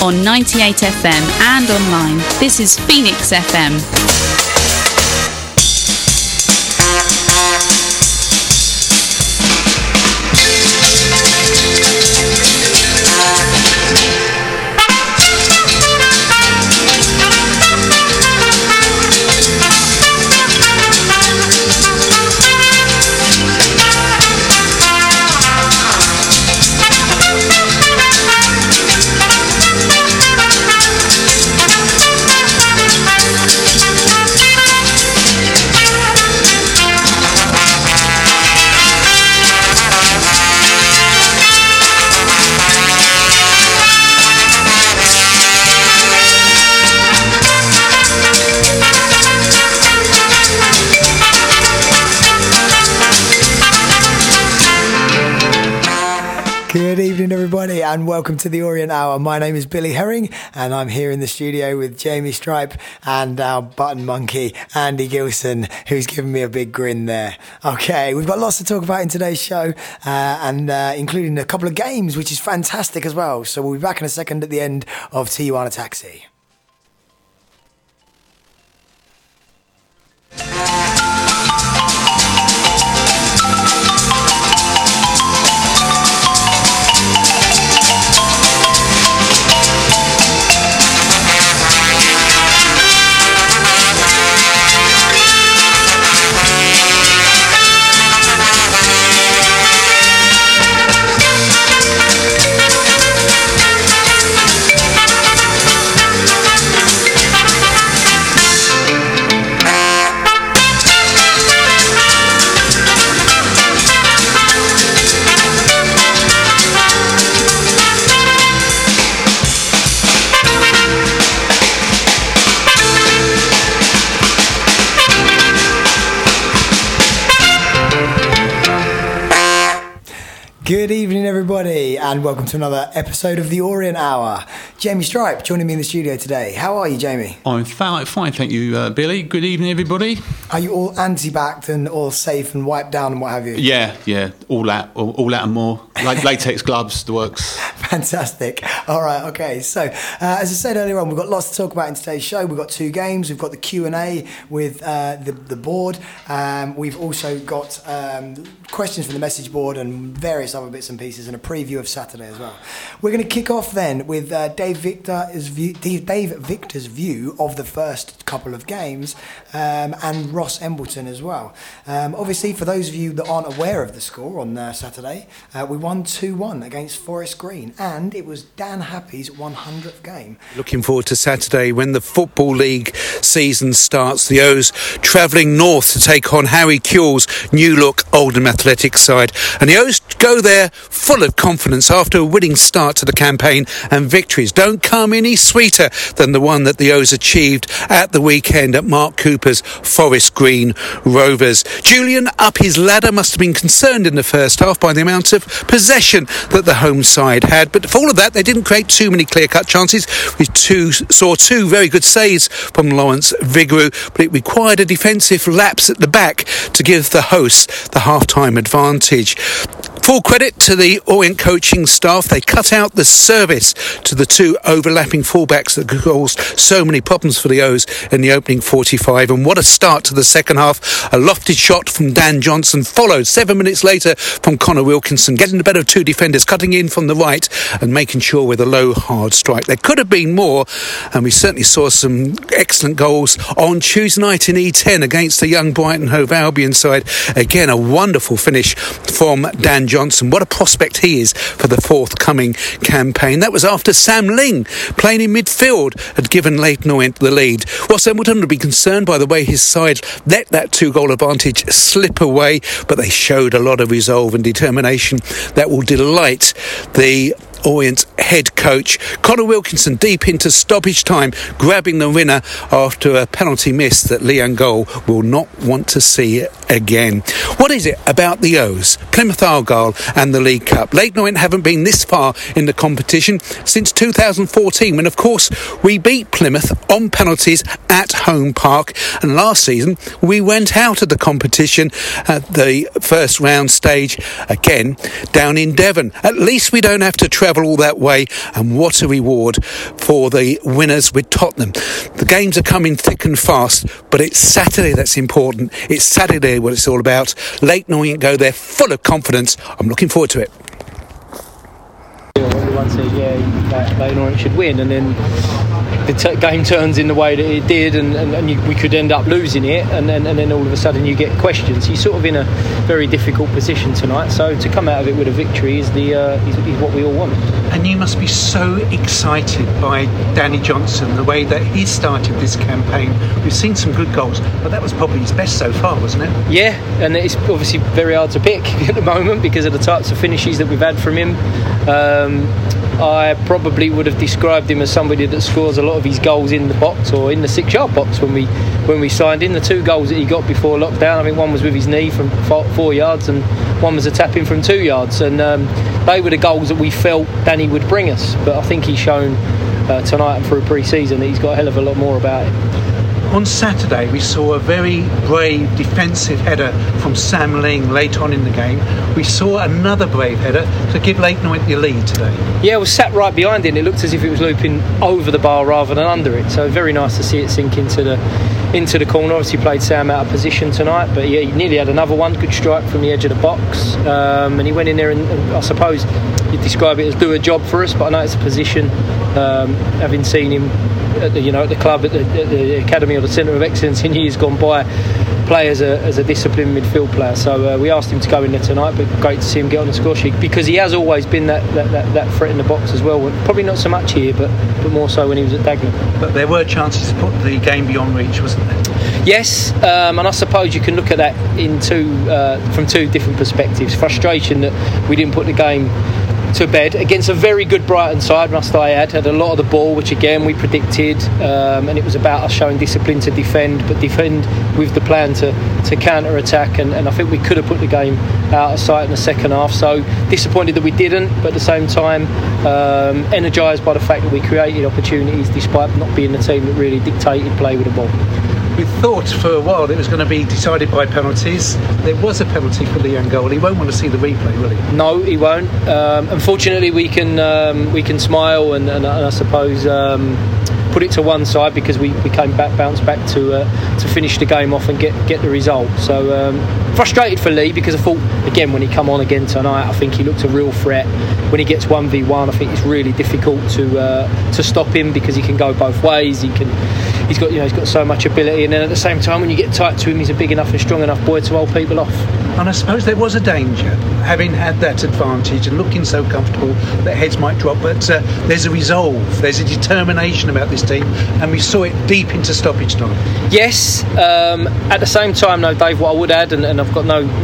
on 98 FM and online. This is Phoenix FM. Good evening, everybody, and welcome to the Orient Hour. My name is Billy Herring, and I'm here in the studio with Jamie Stripe and our button monkey, Andy Gilson, who's giving me a big grin there. Okay, we've got lots to talk about in today's show, and including a couple of games, which is fantastic as well. So we'll be back in a second at the end of Tijuana Taxi. Good evening, everybody, and welcome to another episode of the Orient Hour. Jamie Stripe joining me in the studio today. How are you, Jamie? I'm fine, thank you, Billy. Good evening, everybody. Are you all anti-backed and all safe and wiped down and what have you? Yeah, all that and more. Like latex gloves, the works. Fantastic. All right, okay. So, as I said earlier on, we've got lots to talk about in today's show. We've got two games. We've got the Q&A with the board. We've also got questions from the message board and various other bits and pieces, and a preview of Saturday as well. We're going to kick off then with Dave Victor's view of the first couple of games, and Ross Embleton as well. Obviously, for those of you that aren't aware of the score on Saturday, we won 2-1 against Forest Green, and it was Dan Happy's 100th game. Looking forward to Saturday when the Football League season starts. The O's travelling north to take on Harry Kewell's new look Oldham Athletic side, and the O's go there full of confidence after a winning start to the campaign, and victories don't come any sweeter than the one that the O's achieved at the weekend at Mark Cooper's Forest Green Rovers. Julian up his ladder must have been concerned in the first half by the amount of possession that the home side had, but for all of that they didn't create too many clear-cut chances. We saw two very good saves from Lawrence Vigouroux, but it required a defensive lapse at the back to give the hosts the half-time advantage. Full credit to the Orient coaching staff. They cut out the service to the two overlapping fullbacks that caused so many problems for the O's in the opening 45. And what a start to the second half. A lofted shot from Dan Johnson, followed 7 minutes later from Connor Wilkinson, getting the better of two defenders, cutting in from the right and making sure with a low, hard strike. There could have been more, and we certainly saw some excellent goals on Tuesday night in E10 against the young Brighton Hove Albion side. Again, a wonderful finish from Dan Johnson. What a prospect he is for the forthcoming campaign. That was after Sam Ling, playing in midfield, had given Leyton Orient the lead. Ross Embleton would be concerned by the way his side let that 2-goal advantage slip away, but they showed a lot of resolve and determination that will delight the Orient head coach. Connor Wilkinson deep into stoppage time, grabbing the winner after a penalty miss that Leon Goal will not want to see again. What is it about the O's, Plymouth Argyle and the League Cup? Leyton Orient haven't been this far in the competition since 2014, when of course we beat Plymouth on penalties at Home Park, and last season we went out of the competition at the first round stage again down in Devon. At least we don't have to travel travel all that way, and what a reward for the winners with Tottenham. The games are coming thick and fast, but it's Saturday that's important. It's Saturday what it's all about. Leyton Orient go there full of confidence. I'm looking forward to it. Everyone says, Leyton Orient should win, and then the game turns in the way that it did, and we could end up losing it, and then all of a sudden you get questions. He's sort of in a very difficult position tonight, so to come out of it with a victory is what we all want. And you must be so excited by Danny Johnson, the way that he started this campaign. We've seen some good goals, but that was probably his best so far, wasn't it? Yeah, and it's obviously very hard to pick at the moment because of the types of finishes that we've had from him. I probably would have described him as somebody that scores a lot of his goals in the box or in the 6-yard box when we signed him. The 2 goals that he got before lockdown, I think one was with his knee from 4 yards and one was a tap-in from 2 yards, and they were the goals that we felt Danny would bring us. But I think he's shown tonight and through pre-season that he's got a hell of a lot more about it. On Saturday, we saw a very brave defensive header from Sam Ling late on in the game. We saw another brave header to give Leyton Orient the lead today. Yeah, it was sat right behind it, and it looked as if it was looping over the bar rather than under it. So very nice to see it sink into the corner. Obviously played Sam out of position tonight, but yeah, he nearly had another one. Good strike from the edge of the box, and he went in there and I suppose you'd describe it as do a job for us, but I know it's a position, having seen him at the club, at the academy or the centre of excellence in years gone by, play as a disciplined midfield player. So we asked him to go in there tonight, but great to see him get on the score sheet because he has always been that threat in the box as well. Probably not so much here, but more so when he was at Dagenham. But there were chances to put the game beyond reach, wasn't there? Yes, and I suppose you can look at that from 2 different perspectives. Frustration that we didn't put the game to bed against a very good Brighton side, must I add. Had a lot of the ball, which again we predicted, and it was about us showing discipline to defend, but defend with the plan to counter-attack, and I think we could have put the game out of sight in the second half. So disappointed that we didn't, but at the same time energised by the fact that we created opportunities despite not being the team that really dictated play with the ball. We thought for a while it was going to be decided by penalties. There was a penalty for the young goal. He won't want to see the replay, will he? No, he won't. Unfortunately, we can smile and I suppose put it to one side because we bounced back to finish the game off and get the result. So frustrated for Lee because I thought again when he come on again tonight, I think he looked a real threat. When he gets 1v1, I think it's really difficult to stop him because he can go both ways. He's got so much ability, and then at the same time when you get tight to him, he's a big enough and strong enough boy to hold people off. And I suppose there was a danger having had that advantage and looking so comfortable that heads might drop, but there's a resolve, there's a determination about this team, and we saw it deep into stoppage time. Yes, at the same time though, Dave, what I would add, and I've got not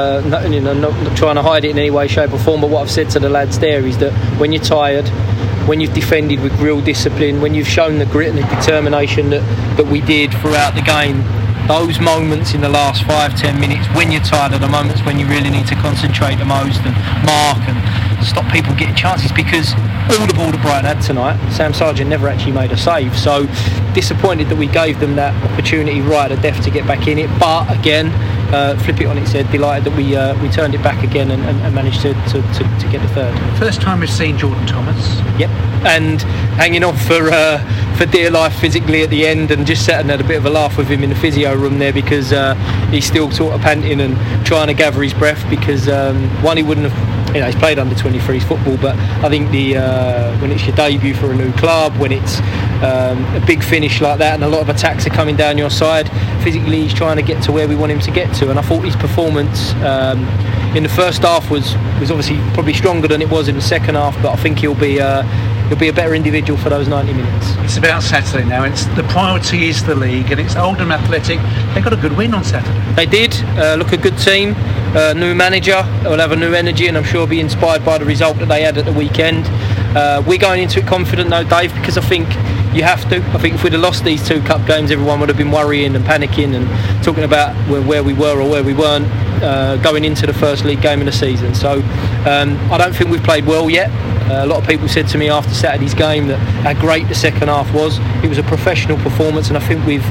trying to hide it in any way, shape or form, but what I've said to the lads there is that when you're tired, when you've defended with real discipline, when you've shown the grit and the determination that we did throughout the game, those moments in the last 5-10 minutes when you're tired are the moments when you really need to concentrate the most and mark and stop people getting chances, because all the ball that Brighton had tonight, Sam Sargent never actually made a save. So disappointed that we gave them that opportunity right at death to get back in it, but again flip it on its head, delighted that we turned it back again and managed to get the third. First time we've seen Jordan Thomas. Yep, and hanging on for dear life physically at the end, and just sat and had a bit of a laugh with him in the physio room there because he's still sort of panting and trying to gather his breath because he wouldn't have, he's played under 23s football, but I think when it's your debut for a new club, when it's a big finish like that and a lot of attacks are coming down your side, physically he's trying to get to where we want him to get to. And I thought his performance in the first half was obviously probably stronger than it was in the second half, but I think he'll be a better individual for those 90 minutes. It's about Saturday now. The priority is the league, and it's Oldham Athletic. They got a good win on Saturday. They did. Look, a good team, new manager. They'll have a new energy, and I'm sure be inspired by the result that they had at the weekend. We're going into it confident though, Dave, because I think you have to. I think if we'd have lost these 2 cup games, everyone would have been worrying and panicking and talking about where we were or where we weren't going into the first league game of the season. So I don't think we've played well yet. A lot of people said to me after Saturday's game that how great the second half was. It was a professional performance, and I think we've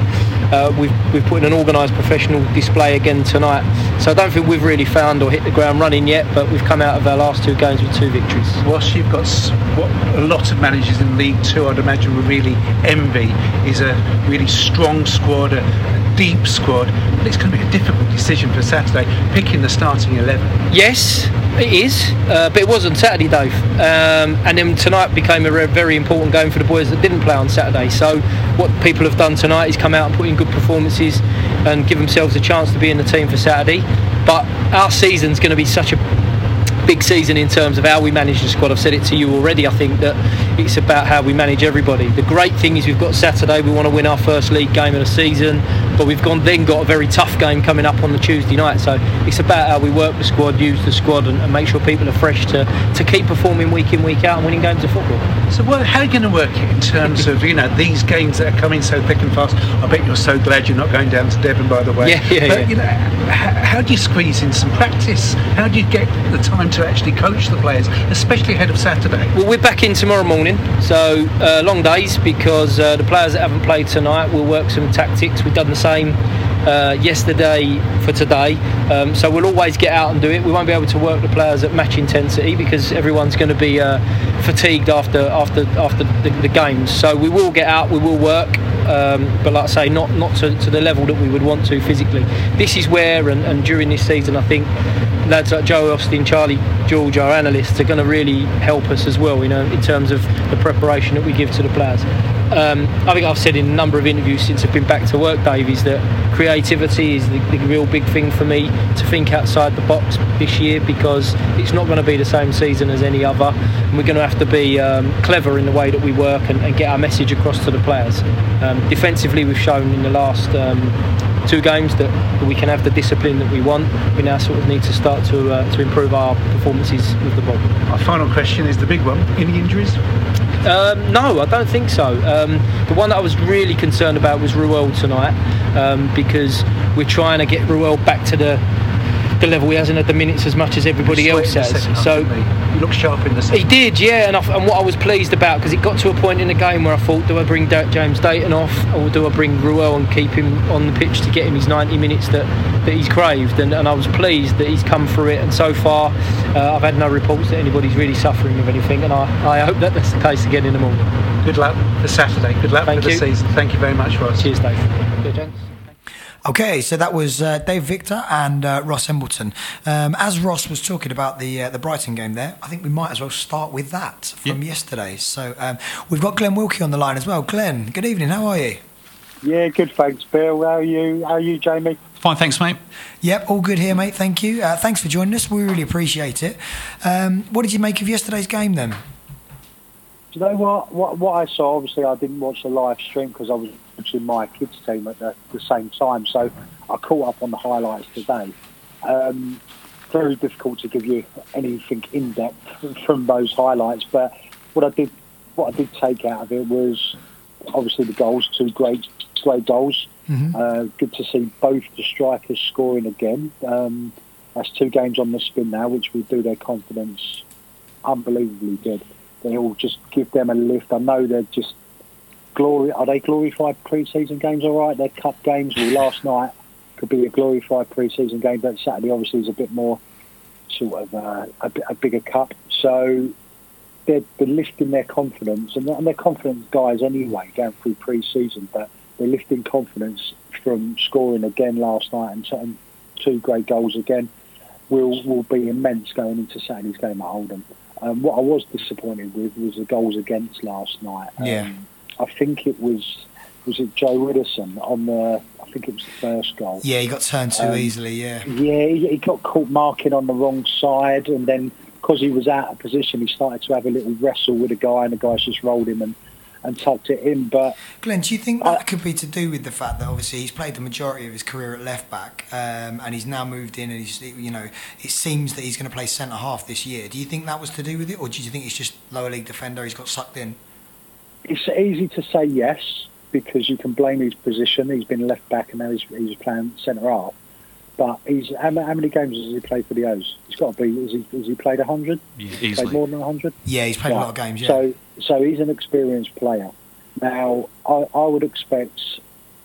we've put in an organised professional display again tonight. So I don't think we've really found or hit the ground running yet, but we've come out of our last 2 games with 2 victories. Whilst you've got what a lot of managers in League Two, I'd imagine, would really envy, is a really strong squad, a deep squad. But it's going to be a difficult decision for Saturday, picking the starting 11. Yes, it is, but it was on Saturday, Dave. And then tonight became a very important game for the boys that didn't play on Saturday. So what people have done tonight is come out and put in good performances and give themselves a chance to be in the team for Saturday. But our season's going to be such a big season in terms of how we manage the squad. I've said it to you already. I think that it's about how we manage everybody. The great thing is we've got Saturday. We want to win our first league game of the season, but we've then got a very tough game coming up on the Tuesday night. So it's about how we work the squad, use the squad, and make sure people are fresh to keep performing week in, week out, and winning games of football. So how are you going to work it in terms of these games that are coming so thick and fast? I bet you're so glad you're not going down to Devon, by the way. Yeah. How do you squeeze in some practice? How do you get the time to actually coach the players, especially ahead of Saturday? Well, we're back in tomorrow morning, so long days, because the players that haven't played tonight will work some tactics. We've done the same yesterday for today, so we'll always get out and do it. We won't be able to work the players at match intensity because everyone's going to be fatigued after the games. So we will get out, we will work, but like I say, not to the level that we would want to physically. This is where, and during this season, I think lads like Joe Austin, Charlie George, our analysts, are going to really help us as well, in terms of the preparation that we give to the players. I think I've said in a number of interviews since I've been back to work, Dave, is that creativity is the real big thing for me, to think outside the box this year, because it's not going to be the same season as any other, and we're going to have to be clever in the way that we work and get our message across to the players. Defensively, we've shown in the last 2 games that we can have the discipline that we want. We now sort of need to start to improve our performances with the ball. Our final question is the big one. Any injuries? No, I don't think so. The one that I was really concerned about was Ruel tonight, because we're trying to get Ruel back to the level he hasn't had the minutes as much as everybody else has. So he looked sharp in the second. He did, yeah, and what I was pleased about, because it got to a point in the game where I thought, do I bring James Dayton off, or do I bring Ruel and keep him on the pitch to get him his 90 minutes that he's craved? And I was pleased that he's come through it, and so far I've had no reports that anybody's really suffering with anything, and I hope that that's the case again in the morning. Good luck for Saturday. Good luck for the season. Thank you very much, Ross. Cheers, Dave. Good, gents. Okay, so that was Dave Victor and Ross Embleton. As Ross was talking about the Brighton game there, I think we might as well start with that from yesterday. So we've got Glenn Wilkie on the line as well. Glenn, good evening. How are you? Yeah, good, thanks, Bill. How are you, Jamie? Fine, thanks, mate. Yep, all good here, mate. Thank you. Thanks for joining us. We really appreciate it. What did you make of yesterday's game then? Do you know what I saw? Obviously, I didn't watch the live stream because I was watching my kids' team at the same time, so I caught up on the highlights today. Very difficult to give you anything in depth from those highlights, but what I did take out of it was obviously the goals, 2 great goals. Mm-hmm. Good to see both the strikers scoring again. That's 2 games on the spin now, which will do their confidence unbelievably good. They'll just give them a lift. I know they're just are they glorified pre-season games? All right, they're cup games. Well, last night could be a glorified pre-season game, but Saturday obviously is a bit more sort of a bigger cup. So they're lifting their confidence, and they're confident guys anyway going through pre-season, but they're lifting confidence from scoring again last night and 2 great goals again. Will be immense going into Saturday's game at Oldham. What I was disappointed with was the goals against last night. I think it was it Joe Widdowson on I think it was the first goal. Yeah, he got turned too easily, yeah. Yeah, he got caught marking on the wrong side, and then because he was out of position, he started to have a little wrestle with a guy, and the guy's just rolled him and tucked it in. But Glenn, do you think that could be to do with the fact that obviously he's played the majority of his career at left back, and he's now moved in, and it seems that he's going to play centre half this year. Do you think that was to do with it, or do you think it's just lower league defender? He's got sucked in. It's easy to say yes, because you can blame his position. He's been left back and now he's playing centre half. But how many games has he played for the O's? He's got to be. Has he played 100? Yeah, easily. Played more than 100? Yeah, he's played a lot of games. Yeah. So he's an experienced player. Now I would expect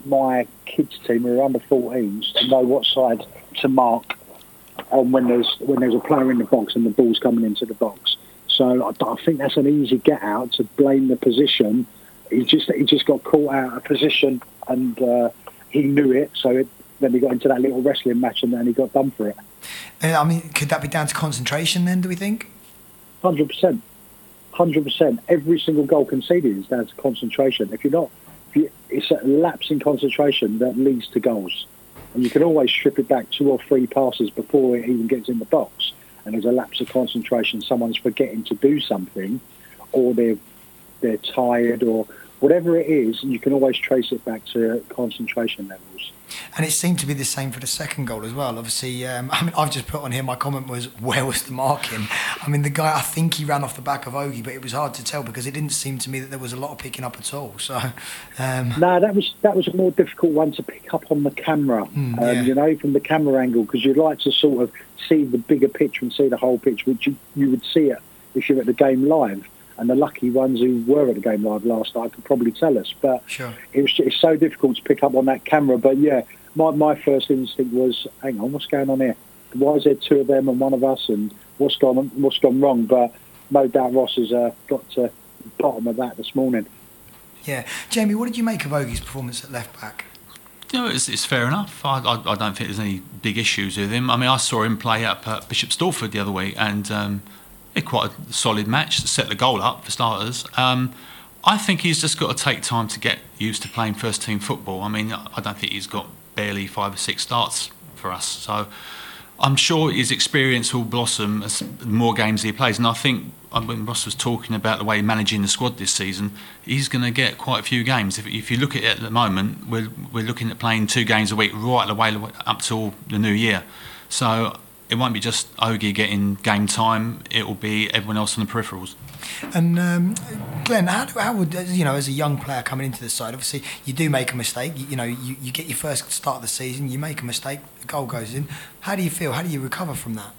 my kids' team who are under 14s to know what side to mark on when there's a player in the box and the ball's coming into the box. So I think that's an easy get out to blame the position. He just got caught out of position and he knew it. So then he got into that little wrestling match and then he got done for it. I mean, could that be down to concentration then, do we think? 100%. 100%. Every single goal conceded is down to concentration. It's a lapse in concentration that leads to goals. And you can always strip it back 2 or 3 passes before it even gets in the box. And there's a lapse of concentration. Someone's forgetting to do something, or they're tired, or whatever it is. And you can always trace it back to concentration levels. And it seemed to be the same for the second goal as well. Obviously, I've just put on here, my comment was, where was the marking? I mean, the guy, I think he ran off the back of Ogie, but it was hard to tell because it didn't seem to me that there was a lot of picking up at all. So, no, that was a more difficult one to pick up on the camera, from the camera angle, because you'd like to sort of see the bigger picture and see the whole pitch, which you would see it if you're at the game live. And the lucky ones who were at the game live last night could probably tell us. But sure. It's so difficult to pick up on that camera. But yeah, my first instinct was, hang on, what's going on here? Why is there 2 of them and 1 of us? And what's gone wrong? But no doubt Ross has got to the bottom of that this morning. Yeah. Jamie, what did you make of Ogie's performance at left back? It's fair enough. I don't think there's any big issues with him. I mean, I saw him play up at Bishop Stortford the other week and... quite a solid match to set the goal up for starters. I think he's just got to take time to get used to playing first team football. I mean, I don't think he's got barely 5 or 6 starts for us. So I'm sure his experience will blossom as more games he plays. And I think when Ross was talking about the way he's managing the squad this season, he's going to get quite a few games. If you look at it at the moment, we're looking at playing 2 games a week right the way up till the new year. So it won't be just Ogie getting game time, it will be everyone else on the peripherals. And Glenn, how would, as a young player coming into the side, obviously you do make a mistake, you get your first start of the season, you make a mistake, the goal goes in. How do you feel? How do you recover from that?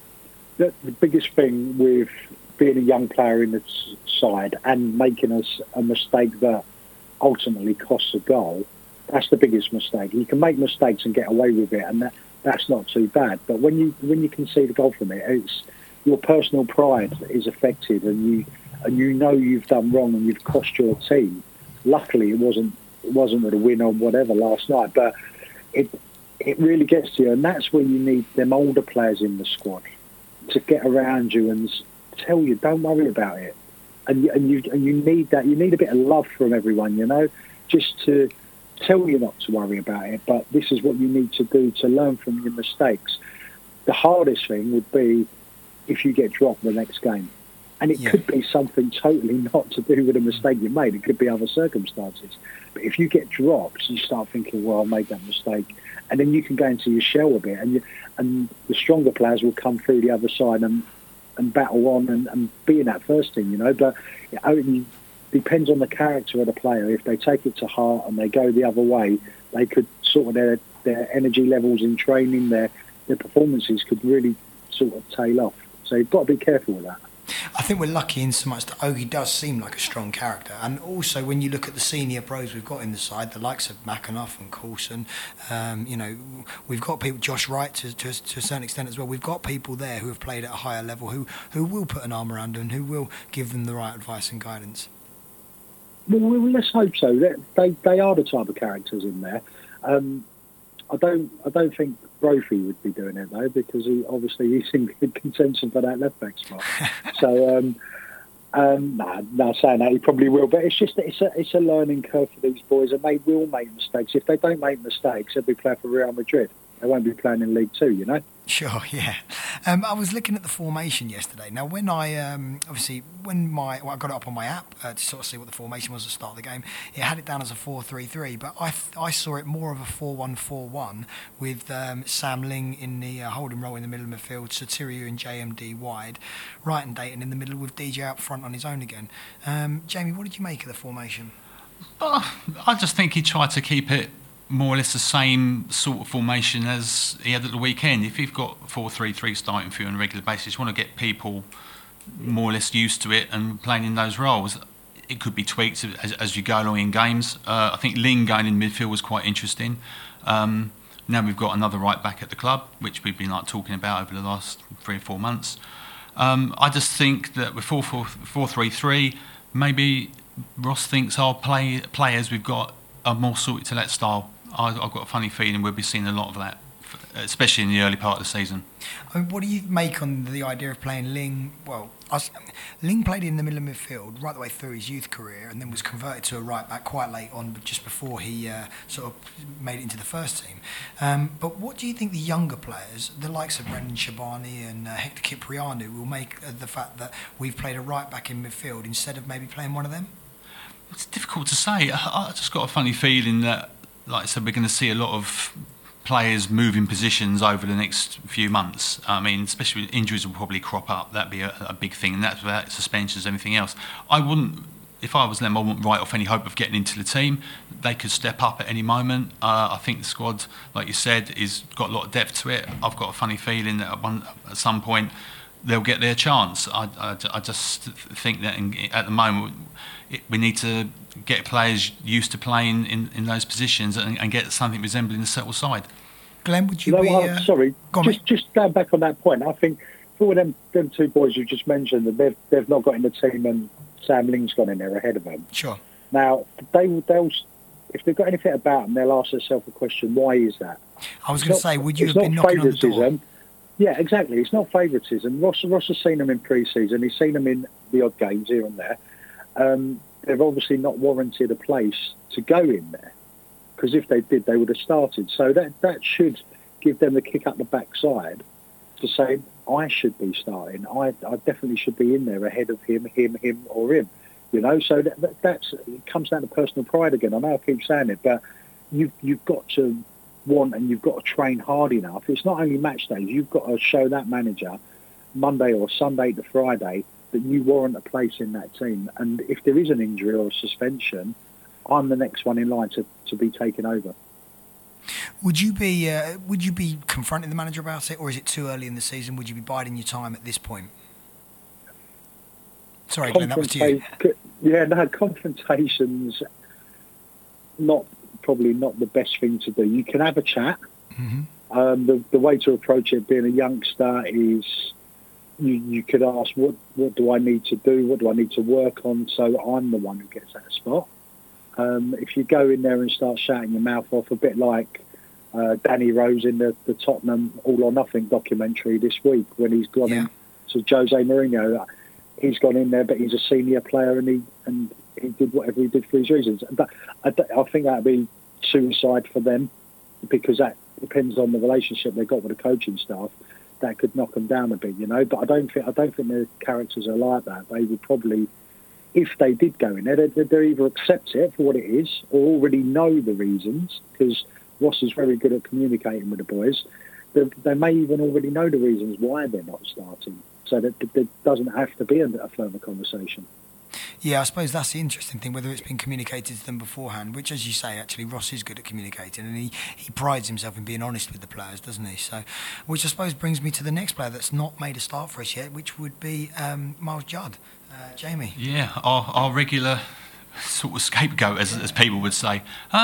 The biggest thing with being a young player in the side and making a mistake that ultimately costs a goal, that's the biggest mistake. You can make mistakes and get away with it, and that's not too bad. But when you concede a goal from it, it's your personal pride is affected, and you know you've done wrong and you've cost your team. Luckily, it wasn't with a win or whatever last night, but it really gets to you, and that's where you need them older players in the squad to get around you and tell you, don't worry about it. And you need that. You need a bit of love from everyone, just to tell you not to worry about it, but this is what you need to do to learn from your mistakes. The hardest thing would be if you get dropped the next game. And it could be something totally not to do with a mistake you made. It could be other circumstances. But if you get dropped, you start thinking, well, I made that mistake. And then you can go into your shell a bit. And the stronger players will come through the other side and battle on and be in that first team, But it only depends on the character of the player. If they take it to heart and they go the other way, they could sort of their energy levels in training, their performances could really sort of tail off. So you've got to be careful with that. I think we're lucky in so much that Ogie does seem like a strong character, and also when you look at the senior pros we've got in the side, the likes of McAnuff and Coulson, we've got people, Josh Wright to a certain extent as well. We've got people there who have played at a higher level who will put an arm around them and who will give them the right advice and guidance. Well, let's hope so. They are the type of characters in there. I don't think Brophy would be doing it though, because he's in good contention for that left back spot. So, saying that he probably will, but it's a learning curve for these boys, and they will make mistakes. If they don't make mistakes, they'll be playing for Real Madrid. They won't be playing in League Two, Sure, yeah. I was looking at the formation yesterday. Now, when I I got it up on my app to sort of see what the formation was at the start of the game, it had it down as a 4-3-3, but I saw it more of a 4-1-4-1 with Sam Ling in the holding role in the middle of the midfield, Sotiriou and JMD wide, Wright and Dayton in the middle with DJ up front on his own again. Jamie, what did you make of the formation? I just think he tried to keep it more or less the same sort of formation as he had at the weekend. If you've got 4-3-3 starting for you on a regular basis, you want to get people more or less used to it and playing in those roles. it could be tweaked as you go along in games. I think Ling going in midfield was quite interesting. Now we've got another right back at the club, which we've been talking about over the last 3 or 4 months. I just think that with 4-3-3, maybe Ross thinks our players we've got are more suited to that style. I've got a funny feeling we'll be seeing a lot of that, especially in the early part of the season. I mean, what do you make on the idea of playing Ling? Well, Ling played in the middle of midfield right the way through his youth career, and then was converted to a right back quite late on, just before he sort of made it into the first team. But what do you think the younger players, the likes of Brendan Shabani and Hector Cipriano, will make of the fact that we've played a right back in midfield instead of maybe playing one of them? It's difficult to say. I just got a funny feeling that, like I said, we're going to see a lot of players moving positions over the next few months. I mean, especially injuries will probably crop up. That'd be a big thing, and that's without suspensions, everything else. I wouldn't, if I was them, I wouldn't write off any hope of getting into the team. They could step up at any moment. I think the squad, like you said, is got a lot of depth to it. I've got a funny feeling that at some point they'll get their chance. I just think that at the moment we need to get players used to playing in those positions and get something resembling a settled side. Glenn, would you be... sorry, just going back on that point, I think for them two boys you just mentioned, that they've not got in the team and Sam Ling's gone in there ahead of them. Sure. Now, they'll if they've got anything about them, they'll ask themselves a question, why is that? I was going to say, would you have been knocking on the door? Yeah, exactly. It's not favouritism. Ross has seen them in pre-season. He's seen them in the odd games here and there. They've obviously not warranted a place to go in there, because if they did, they would have started. So that should give them the kick up the backside to say, I should be starting. I definitely should be in there ahead of him, or him. You know, so that's it comes down to personal pride again. I know I keep saying it, but you've got to want and you've got to train hard enough. It's not only match days. You've got to show that manager Monday or Sunday to Friday that you warrant a place in that team. And if there is an injury or a suspension, I'm the next one in line to be taken over. Would you be confronting the manager about it, or is it too early in the season? Would you be biding your time at this point? Sorry, Glenn, that was to you. Yeah, no, confrontation's probably not the best thing to do. You can have a chat. Mm-hmm. The way to approach it, being a youngster, is you could ask, what do I need to do? What do I need to work on so I'm the one who gets that spot? If you go in there and start shouting your mouth off, a bit like Danny Rose in the Tottenham All or Nothing documentary this week, when he's gone in to Jose Mourinho, he's gone in there, but he's a senior player and he did whatever he did for his reasons. But I think that would be suicide for them, because that depends on the relationship they've got with the coaching staff. That could knock them down a bit, you know. But I don't think their characters are like that. They would probably, if they did go in there, they'd either accept it for what it is or already know the reasons, because Ross is very good at communicating with the boys. They may even already know the reasons why they're not starting, so that there doesn't have to be a further conversation. Yeah, I suppose that's the interesting thing, whether it's been communicated to them beforehand, which, as you say, actually Ross is good at communicating, and he prides himself in being honest with the players, doesn't he? So, which I suppose brings me to the next player that's not made a start for us yet, which would be Miles Judd. Jamie? Yeah, our regular sort of scapegoat, as people would say.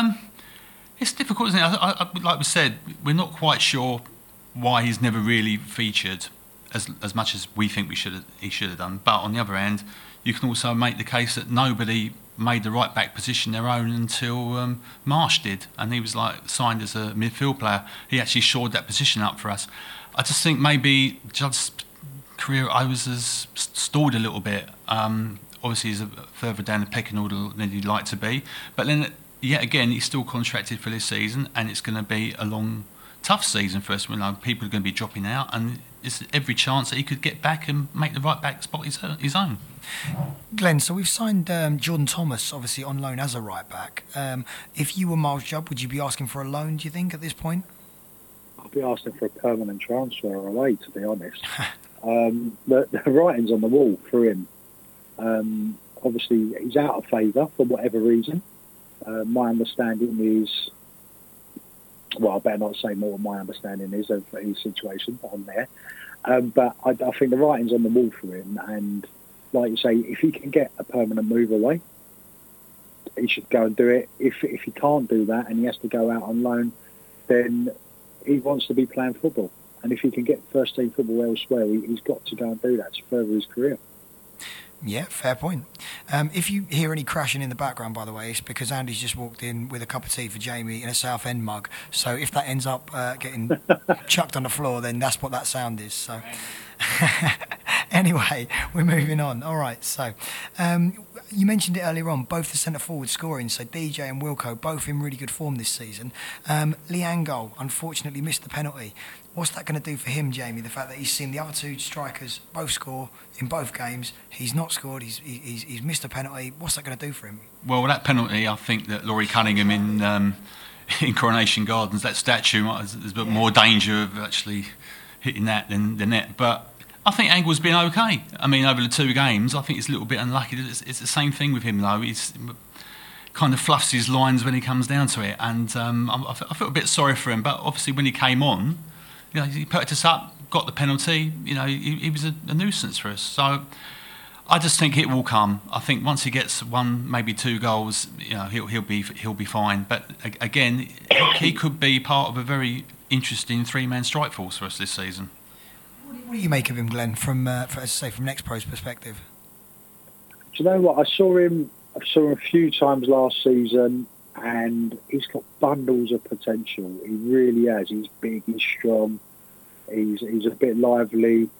It's difficult, isn't it? Like we said, we're not quite sure why he's never really featured as much as we think he should have done. But on the other hand, you can also make the case that nobody made the right back position their own until Marsh did, and he was signed as a midfield player. He actually shored that position up for us. I just think maybe Judd's career has stalled a little bit. Obviously, he's further down the pecking order than he'd like to be, but then yet again, he's still contracted for this season, and it's going to be a long, tough season for us. People are going to be dropping out, and it's every chance that he could get back and make the right back spot his own. Glenn, so we've signed Jordan Thomas, obviously on loan as a right back. If you were Miles Judd, would you be asking for a loan, do you think, at this point? I'd be asking for a permanent transfer away, to be honest. The writing's on the wall for him. Obviously, he's out of favour for whatever reason. My understanding is, well, I better not say more what my understanding is of his situation on there. But I think the writing's on the wall for him, and like you say, if he can get a permanent move away, he should go and do it. If he can't do that and he has to go out on loan, then he wants to be playing football. And if he can get first team football elsewhere, he's got to go and do that to further his career. Yeah, fair point. If you hear any crashing in the background, by the way, it's because Andy's just walked in with a cup of tea for Jamie in a Southend mug. So if that ends up getting chucked on the floor, then that's what that sound is. So anyway, we're moving on. All right, so you mentioned it earlier on, both the centre forwards scoring, so DJ and Wilco, both in really good form this season. Liango unfortunately missed the penalty. What's that going to do for him, Jamie? The fact that he's seen the other two strikers both score in both games, he's not scored, he's missed a penalty. What's that going to do for him? Well, that penalty, I think that Laurie Cunningham in Coronation Gardens, that statue, there's a bit more danger of actually hitting that than the net. But I think Angle's been okay. I mean, over the two games, I think it's a little bit unlucky. It's the same thing with him, though. He's kind of fluffs his lines when he comes down to it, and I feel a bit sorry for him. But obviously, when he came on, he perked us up, got the penalty. He was a nuisance for us. So I just think it will come. I think once he gets one, maybe two goals, he'll be fine. But again, he could be part of a very interesting three-man strike force for us this season. What do you make of him, Glenn, from Nexpro's perspective? Do you know what? I saw him a few times last season, and he's got bundles of potential. He really has. He's big, he's strong, he's a bit lively.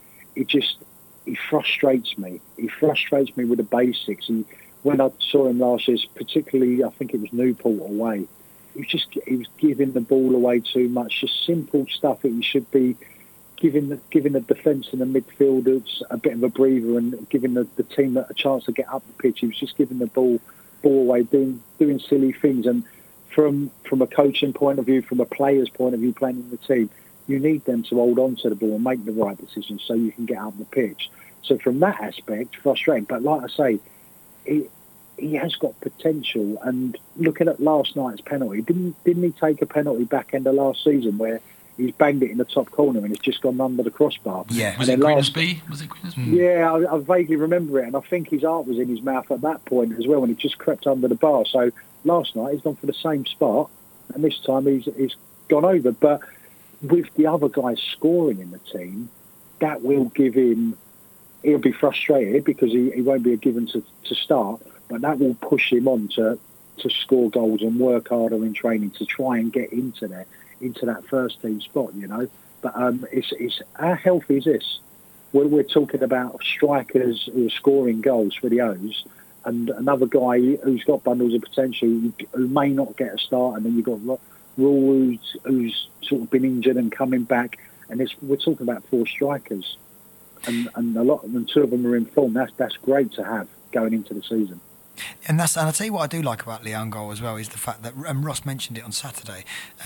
He frustrates me. He frustrates me with the basics. And when I saw him last year, particularly, I think it was Newport away, he was giving the ball away too much. Just simple stuff that he should be giving the defence and the midfielders a bit of a breather and giving the team a chance to get up the pitch. He was just giving the ball away, doing silly things. And from a coaching point of view, from a player's point of view, playing in the team, you need them to hold on to the ball and make the right decisions so you can get up the pitch. So from that aspect, frustrating. But like I say, he has got potential. And looking at last night's penalty, didn't he take a penalty back end of last season where he's banged it in the top corner and it's just gone under the crossbar? Yeah. Was it Grimsby? Yeah, I vaguely remember it, and I think his heart was in his mouth at that point as well, and it just crept under the bar. So last night he's gone for the same spot, and this time he's gone over. But with the other guys scoring in the team, that will give him... He'll be frustrated because he won't be given to start, but that will push him on to score goals and work harder in training to try and get into that first team spot, But it's how healthy is this? We're talking about strikers who are scoring goals for the O's, and another guy who's got bundles of potential who may not get a start, and then you've got Rule who's sort of been injured and coming back, and we're talking about four strikers, and a lot of them, two of them are in form. That's great to have going into the season. And I'll tell you what I do like about Liango as well is the fact that, and Ross mentioned it on Saturday.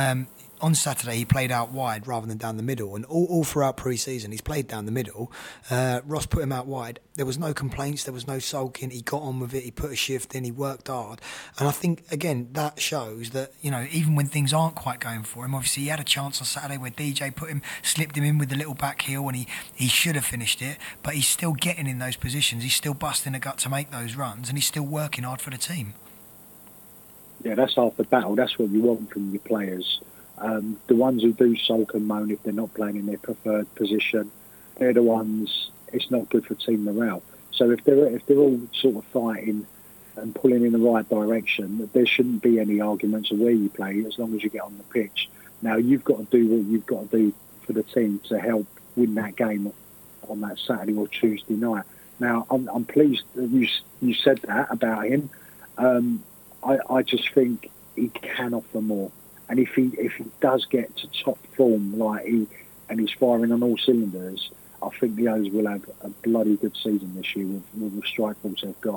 On Saturday, he played out wide rather than down the middle, and all throughout pre-season, he's played down the middle. Ross put him out wide. There was no complaints, there was no sulking. He got on with it, he put a shift in, he worked hard. And I think, again, that shows that, even when things aren't quite going for him, obviously he had a chance on Saturday where DJ slipped him in with the little back heel, and he should have finished it, but he's still getting in those positions, he's still busting a gut to make those runs, and he's still working hard for the team. Yeah, that's half the battle. That's what you want from your players. The ones who do sulk and moan if they're not playing in their preferred position, they're the ones it's not good for team morale. So if they're all sort of fighting and pulling in the right direction, there shouldn't be any arguments of where you play as long as you get on the pitch. Now you've got to do what you've got to do for the team to help win that game on that Saturday or Tuesday night. Now I'm pleased that you said that about him. I just think he can offer more. And if he does get to top form and he's firing on all cylinders, I think the O's will have a bloody good season this year with the strike force they've got.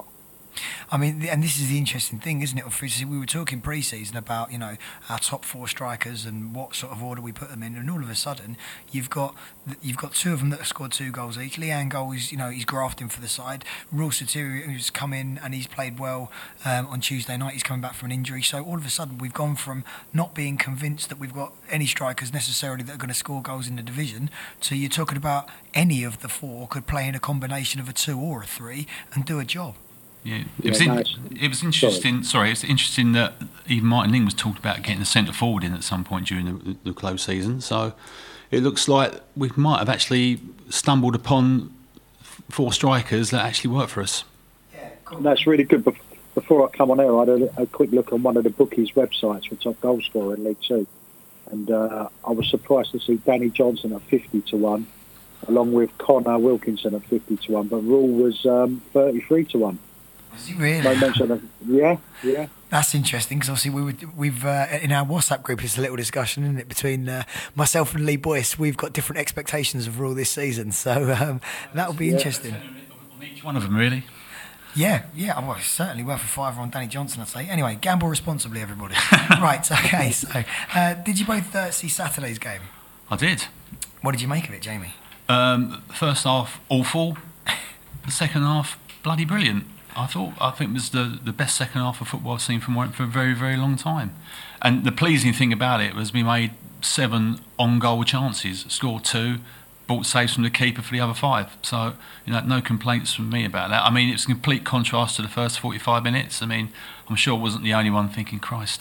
I mean, and this is the interesting thing, isn't it? Obviously, we were talking pre-season about, our top 4 strikers and what sort of order we put them in, and all of a sudden, you've got 2 of them that have scored 2 goals each. Leanne Goal is, he's grafting for the side. Raul Sotirio, who's come in and he's played well on Tuesday night. He's coming back from an injury. So all of a sudden, we've gone from not being convinced that we've got any strikers necessarily that are going to score goals in the division to you're talking about any of the 4 could play in a combination of a 2 or a 3 and do a job. Yeah, it was interesting. Sorry, it's interesting that even Martin Ling was talked about getting a centre forward in at some point during the close season. So it looks like we might have actually stumbled upon 4 strikers that actually work for us. Yeah, cool. That's really good. Before I come on air, I had a quick look on one of the bookies' websites for top goal scorer in League 2, and I was surprised to see Danny Johnson at 50-1, along with Connor Wilkinson at 50-1, but Rule was 33-1. Was he really? No mention of, yeah. That's interesting because obviously we've in our WhatsApp group it's a little discussion, isn't it, between myself and Lee Boyce. We've got different expectations of Rule this season, so that'll be interesting. On each one of them, really. Yeah. Well, it's certainly worth a $5 on Danny Johnson, I'd say. Anyway, gamble responsibly, everybody. Right. Okay. So, did you both see Saturday's game? I did. What did you make of it, Jamie? First half awful. The second half bloody brilliant. I think it was the best second half of football I've seen from Warwick for a very, very long time. And the pleasing thing about it was we made 7 on-goal chances, scored 2, bought saves from the keeper for the other 5. So, no complaints from me about that. I mean, it's a complete contrast to the first 45 minutes. I mean, I'm sure I wasn't the only one thinking, Christ,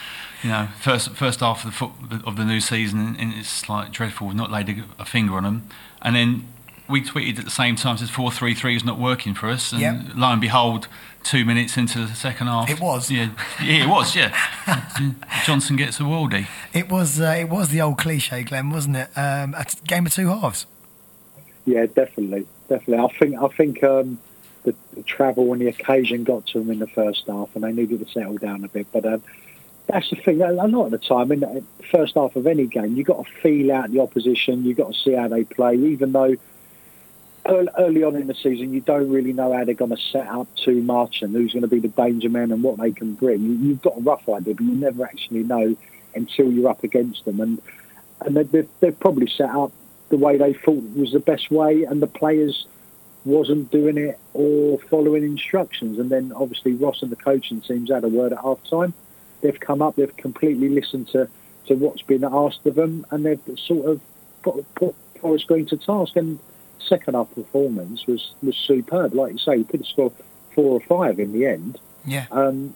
first half of the new season, and it's like dreadful. We've not laid a finger on them. And then we tweeted at the same time, says 4-3-3 is not working for us, and lo and behold, 2 minutes into the second half, it was. Yeah, it was. Yeah, Johnson gets a worldie. It was the old cliche, Glenn, wasn't it? A game of 2 halves. Yeah, definitely. I think the travel and the occasion got to them in the first half, and they needed to settle down a bit. But that's the thing. A lot of the time, in the first half of any game, you've got to feel out the opposition. You've got to see how they play, even though early on in the season, you don't really know how they're going to set up too much and who's going to be the danger men and what they can bring. You've got a rough idea, but you never actually know until you're up against them. And they've probably set up the way they thought was the best way, and the players wasn't doing it or following instructions. And then obviously Ross and the coaching teams had a word at half time. They've come up, they've completely listened to what's been asked of them, and they've sort of put Forest Green to task. And second half performance was superb. Like you say, you could have scored 4 or 5 in the end. Yeah.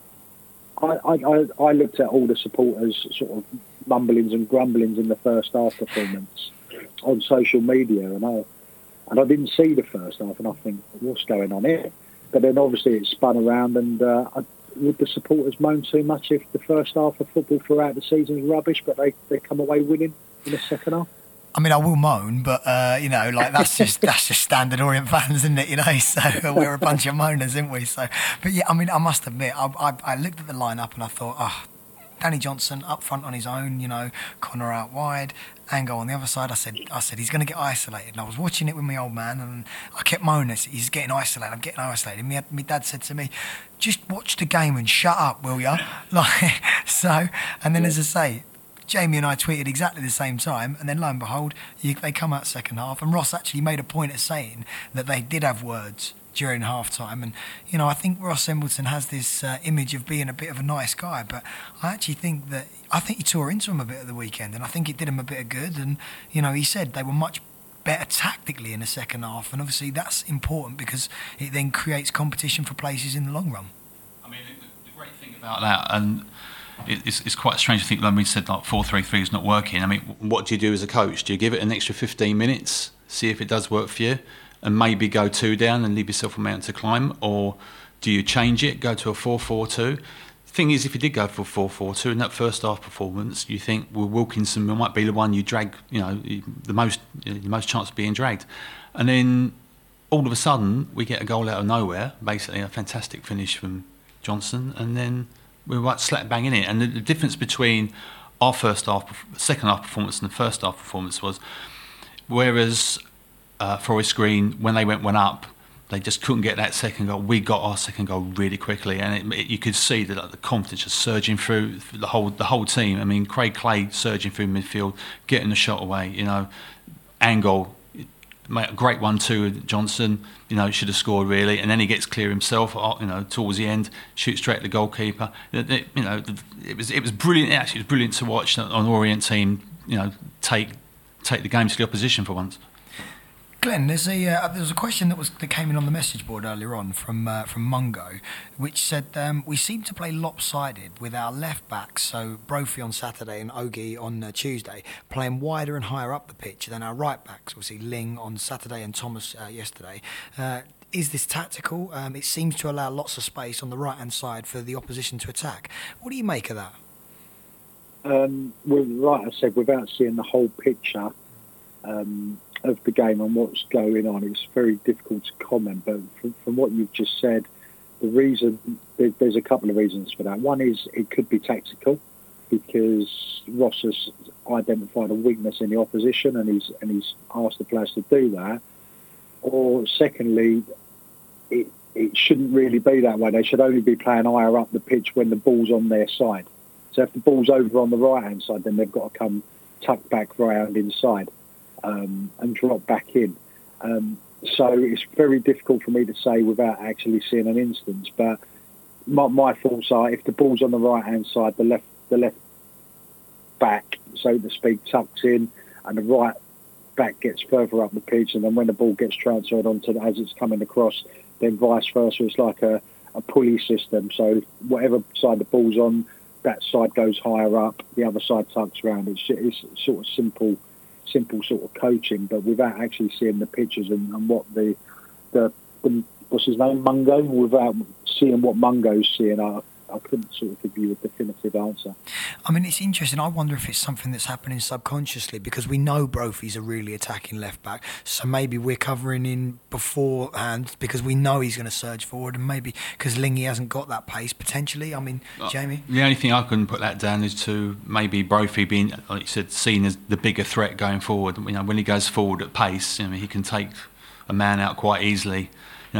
I looked at all the supporters' sort of mumblings and grumblings in the first half performance on social media, and I didn't see the first half, and I think, what's going on here? But then obviously it spun around, and would the supporters moan too much if the first half of football throughout the season is rubbish, but they come away winning in the second half? I mean, I will moan, but that's just standard Orient fans, isn't it? So we're a bunch of moaners, aren't we? So, but yeah, I mean, I must admit, I looked at the lineup and I thought, Danny Johnson up front on his own, Connor out wide, Ango on the other side. I said he's going to get isolated. And I was watching it with my old man, and I kept moaning, he's getting isolated. I'm getting isolated. My dad said to me, just watch the game and shut up, will ya? And then as I say, Jamie and I tweeted exactly the same time, and then lo and behold, they come out second half, and Ross actually made a point of saying that they did have words during half time. And I think Ross Embleton has this image of being a bit of a nice guy, but I actually think he tore into him a bit at the weekend, and I think it did him a bit of good. And he said they were much better tactically in the second half, and obviously that's important because it then creates competition for places in the long run. I mean, the great thing about that, and it's quite strange to think, like we said, like 4-3-3 is not working. I mean, what do you do as a coach? Do you give it an extra 15 minutes, see if it does work for you, and maybe go 2 down and leave yourself a mountain to climb? Or do you change it, go to a 4-4-2? The thing is, if you did go for 4-4-2 in that first half performance, you think, well, Wilkinson might be the one you drag, the most chance of being dragged. And then all of a sudden, we get a goal out of nowhere, basically a fantastic finish from Johnson, and then we're right slap bang in it. And the difference between our second half performance and the first half performance was, whereas Forest Green, when they went up, they just couldn't get that second goal. We got our second goal really quickly, and you could see that the confidence just surging through the whole team. I mean, Craig Clay surging through midfield, getting the shot away. Angle, a great 1-2 with Johnson. Should have scored really, and then he gets clear himself. Towards the end, shoots straight at the goalkeeper. It was brilliant. Actually, it was brilliant to watch an Orient team. Take the game to the opposition for once. Glenn, there's a question that came in on the message board earlier on from Mungo, which said we seem to play lopsided with our left backs, so Brophy on Saturday and Ogie on Tuesday, playing wider and higher up the pitch than our right backs. Obviously, Ling on Saturday and Thomas yesterday. Is this tactical? It seems to allow lots of space on the right hand side for the opposition to attack. What do you make of that? Well, like I said, without seeing the whole picture of the game and what's going on, it's very difficult to comment. But from what you've just said, there's a couple of reasons for that. One is it could be tactical because Ross has identified a weakness in the opposition and he's asked the players to do that. Or secondly, it shouldn't really be that way. They should only be playing higher up the pitch when the ball's on their side. So if the ball's over on the right-hand side, then they've got to come tuck back round inside and drop back in. So it's very difficult for me to say without actually seeing an instance. But my thoughts are, if the ball's on the right-hand side, the left back, so to speak, tucks in, and the right back gets further up the pitch, and then when the ball gets transferred onto as it's coming across, then vice versa. It's like a pulley system. So whatever side the ball's on, that side goes higher up, the other side tucks around. It's sort of simple sort of coaching, but without actually seeing the pictures and what the what's his name, Mungo, without seeing what Mungo's seeing, I couldn't sort of give you a definitive answer. I mean, it's interesting. I wonder if it's something that's happening subconsciously, because we know Brophy's a really attacking left back, so maybe we're covering in beforehand because we know he's going to surge forward, and maybe because Lingy hasn't got that pace potentially. I mean, Jamie? The only thing I can put that down is to maybe Brophy being, like you said, seen as the bigger threat going forward. When he goes forward at pace, he can take a man out quite easily.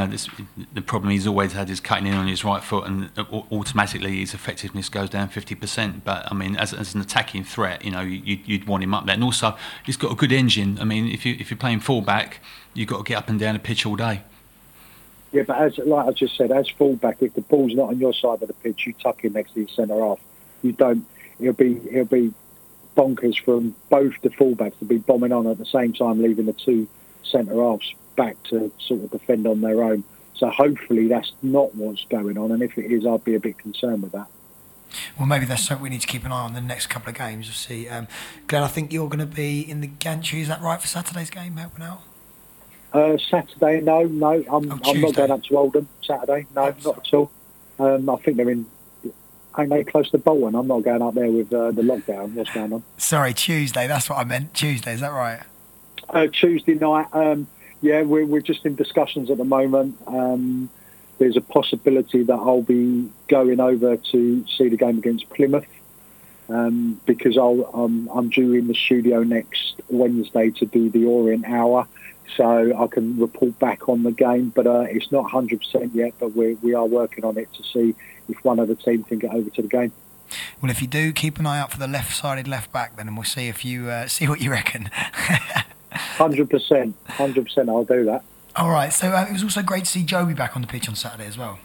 The problem he's always had is cutting in on his right foot, and automatically his effectiveness goes down 50%. But I mean, as an attacking threat, you'd want him up there. And also, he's got a good engine. I mean, if you're playing fullback, you've got to get up and down the pitch all day. Yeah, but like I just said, as fullback, if the ball's not on your side of the pitch, you tuck in next to your centre half. You don't. It'll be bonkers from both the fullbacks to be bombing on at the same time, leaving the two centre halves back to sort of defend on their own. So hopefully that's not what's going on, and if it is, I'd be a bit concerned with that. Well, maybe that's something we need to keep an eye on the next couple of games. We'll see. Glenn, I think you're going to be in the gantry, is that right, for Saturday's game, helping out? Saturday, no. I'm not going up to Oldham Saturday, no, not at all. I think they're in, ain't they close to Bolton? I'm not going up there with the lockdown. What's going on? Sorry, Tuesday, that's what I meant. Tuesday, is that right? Tuesday night, yeah, we're just in discussions at the moment. There's a possibility that I'll be going over to see the game against Plymouth because I'm due in the studio next Wednesday to do the Orient Hour, so I can report back on the game. But it's not 100% yet, but we are working on it to see if one of the team can get over to the game. Well, if you do, keep an eye out for the left-sided left back then, and we'll see if you see what you reckon. 100%, I'll do that. All right, so it was also great to see Joby back on the pitch on Saturday as well.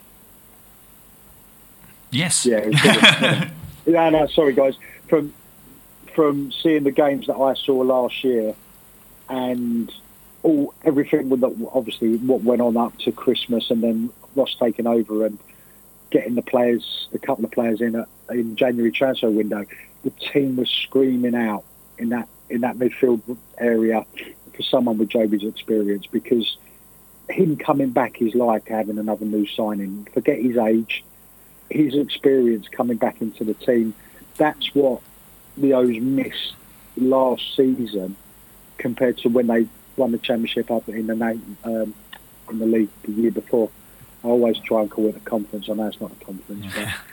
Yes. Yeah. No, sorry guys. From seeing the games that I saw last year and everything with obviously what went on up to Christmas, and then Ross taking over and getting the couple of players in January transfer window, the team was screaming out in that midfield area for someone with Joby's experience, because him coming back is like having another new signing. Forget his age, his experience coming back into the team. That's what the O's missed last season compared to when they won the championship up in the league the year before. I always try and call it a conference. I know it's not a conference,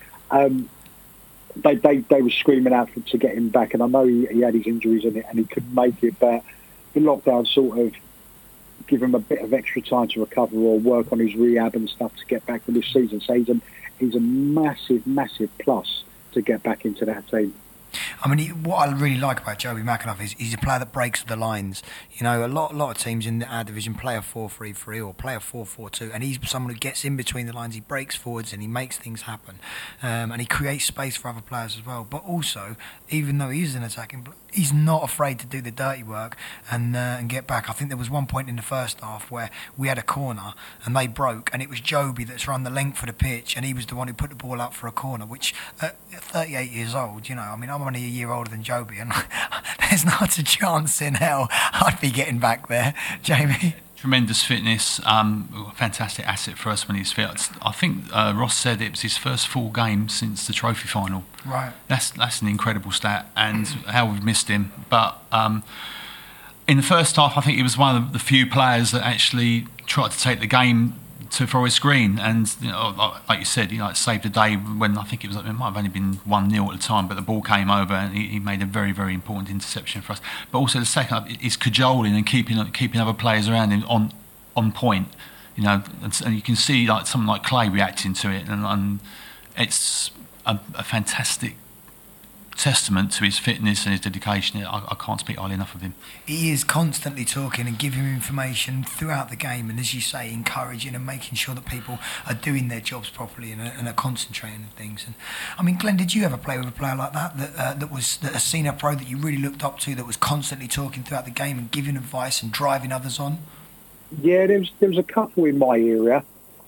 but they were screaming out to get him back, and I know he had his injuries in it and he couldn't make it, but the lockdown sort of give him a bit of extra time to recover or work on his rehab and stuff to get back for this season. So he's a massive, massive plus to get back into that team. I mean, what I really like about Joby McAnuff is he's a player that breaks the lines. You know, a lot of teams in our division play a 4-3-3 or play a 4-4-2, and he's someone who gets in between the lines. He breaks forwards and he makes things happen, and he creates space for other players as well. But also, even though he is an attacking player, he's not afraid to do the dirty work and get back. I think there was one point in the first half where we had a corner and they broke, and it was Joby that's run the length of the pitch, and he was the one who put the ball up for a corner, which at 38 years old, you know, I mean, I'm only a year older than Joby, and there's not a chance in hell I'd be getting back there. Jamie? Tremendous fitness, fantastic asset for us when he's fit. I think Ross said it was his first full game since the trophy final. Right. That's an incredible stat, and how we've missed him. But in the first half, I think he was one of the few players that actually tried to take the game to Forest Green, and you know, like you said, you know, it saved the day when I think it might have only been 1-0 at the time, but the ball came over and he made a very, very important interception for us. But also the second is cajoling and keeping other players around him on point, you know, and you can see like someone like Clay reacting to it, and it's a fantastic testament to his fitness and his dedication. I can't speak highly enough of him. He is constantly talking and giving information throughout the game, and as you say, encouraging and making sure that people are doing their jobs properly and are concentrating on things. And I mean, Glenn, did you ever play with a player like that that a senior pro that you really looked up to, that was constantly talking throughout the game and giving advice and driving others on? Yeah, there was a couple in my area.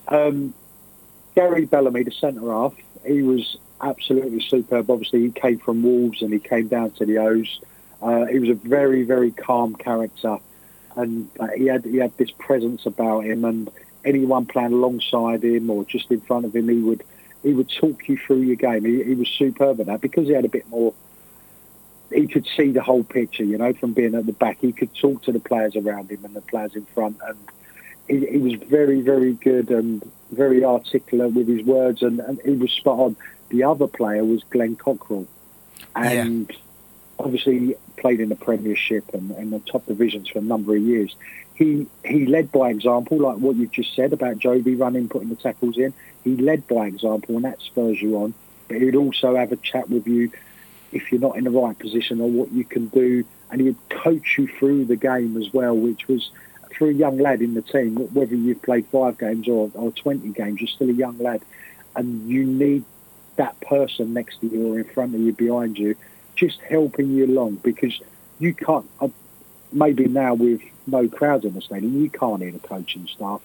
Gary Bellamy, the centre half, he was absolutely superb. Obviously, he came from Wolves and he came down to the O's. He was a very, very calm character, and he had this presence about him. And anyone playing alongside him or just in front of him, he would talk you through your game. He was superb at that because he had a bit more. He could see the whole picture, you know, from being at the back. He could talk to the players around him and the players in front, and he was very, very good and very articulate with his words, and he was spot on. The other player was Glenn Cockrell, and obviously he played in the Premiership and the top divisions for a number of years. He led by example, like what you've just said about Joby running, putting the tackles in. He led by example, and that spurs you on. But he'd also have a chat with you if you're not in the right position or what you can do, and he'd coach you through the game as well, which was, for a young lad in the team, whether you've played 5 games or 20 games, you're still a young lad, and you need that person next to you or in front of you, behind you, just helping you along, because you can't, maybe now with no crowds in the stadium, you can't hear the coaching staff.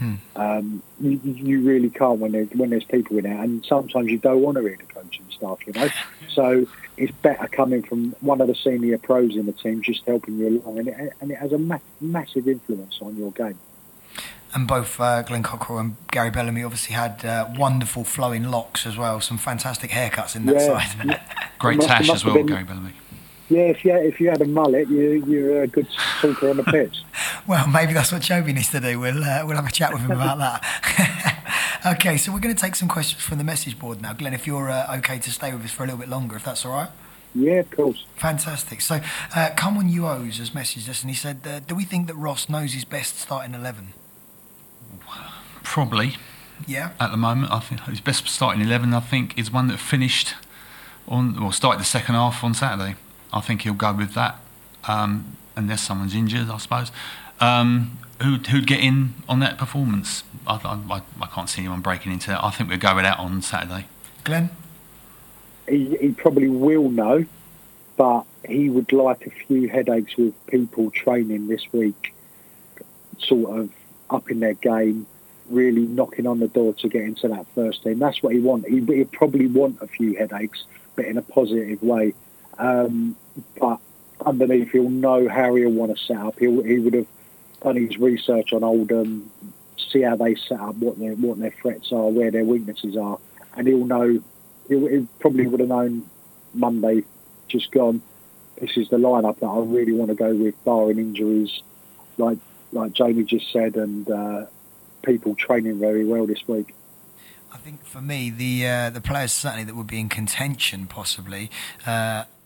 You really can't when there's people in there, and sometimes you don't want to hear the coaching staff, you know. So it's better coming from one of the senior pros in the team, just helping you along, and it has a massive influence on your game. And both Glenn Cockrell and Gary Bellamy obviously had wonderful flowing locks as well, some fantastic haircuts in that side. Great tash as well, Gary Bellamy. Yeah, if you had a mullet, you're a good talker on the pitch. Well, maybe that's what Joby needs to do. We'll have a chat with him about that. Okay, so we're going to take some questions from the message board now. Glenn, if you're okay to stay with us for a little bit longer, if that's all right. Yeah, of course. Fantastic. So, Come On You O's has messaged us, and he said, do we think that Ross knows his best starting 11? Probably. Yeah. At the moment, I think his best starting 11, I think, is one that finished started the second half on Saturday. I think he'll go with that, unless someone's injured, I suppose. Who'd get in on that performance? I can't see anyone breaking into that. I think we'll go with that on Saturday. Glenn? He probably will know, but he would like a few headaches with people training this week, sort of up in their game, really knocking on the door to get into that first team. That's what he wants. He'd probably want a few headaches, but in a positive way. But underneath, he'll know how he'll want to set up. He would have done his research on Oldham, see how they set up, what their threats are, where their weaknesses are, and he'll know. He probably would have known Monday, just gone, this is the lineup that I really want to go with, barring injuries, like Jamie just said, and people training very well this week. I think for me, the players certainly that would be in contention, possibly,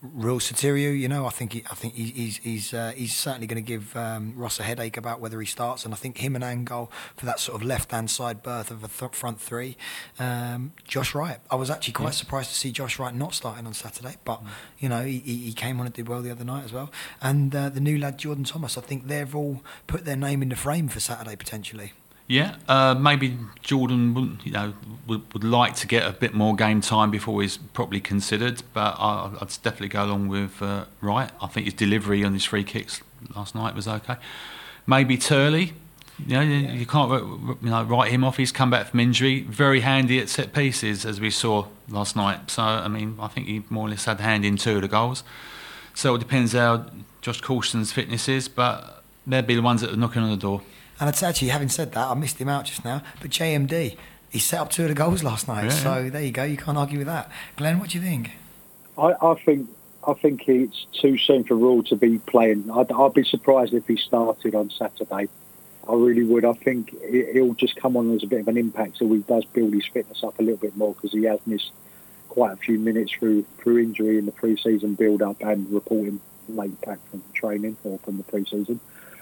Real Sotirio, you know, I think he's certainly going to give Ross a headache about whether he starts, and I think him and Angol for that sort of left-hand side berth of a front three. Josh Wright, I was actually quite surprised to see Josh Wright not starting on Saturday, but you know, he came on and did well the other night as well. And the new lad Jordan Thomas, I think they've all put their name in the frame for Saturday potentially. Yeah, maybe Jordan, you know, would like to get a bit more game time before he's properly considered, but I'd definitely go along with Wright. I think his delivery on his free kicks last night was okay. Maybe Turley, you know, you can't write him off. He's come back from injury, very handy at set pieces as we saw last night. So I mean, I think he more or less had a hand in 2 of the goals. So it depends how Josh Coulson's fitness is, but they'd be the ones that are knocking on the door. And it's actually, having said that, I missed him out just now, but JMD, he set up 2 of the goals last night, so there you go, you can't argue with that. Glenn, what do you think? I think it's too soon for Rule to be playing. I'd be surprised if he started on Saturday. I really would. I think he'll just come on as a bit of an impact so he does build his fitness up a little bit more, because he has missed quite a few minutes through injury in the pre-season build-up and reporting late back from training or from the pre-season.